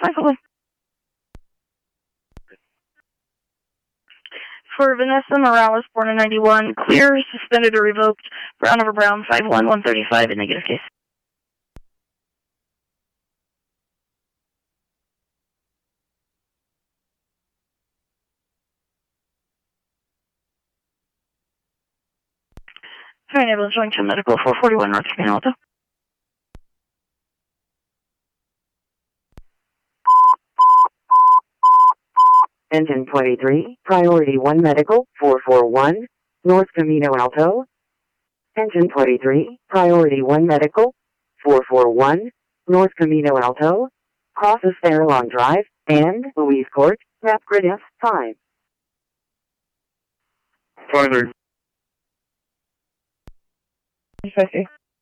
511. For Vanessa Morales, born in 91, clear, suspended, or revoked. Brown over Brown, 51135 in negative case. Fire ambulance showing to medical 441 North Camino Alto. Engine 23, Priority 1 Medical, 441, North Camino Alto. Engine 23, Priority 1 Medical, 441, North Camino Alto. Crosses Farallon Drive, and Louise Court, Map Grid F5. Further. 50.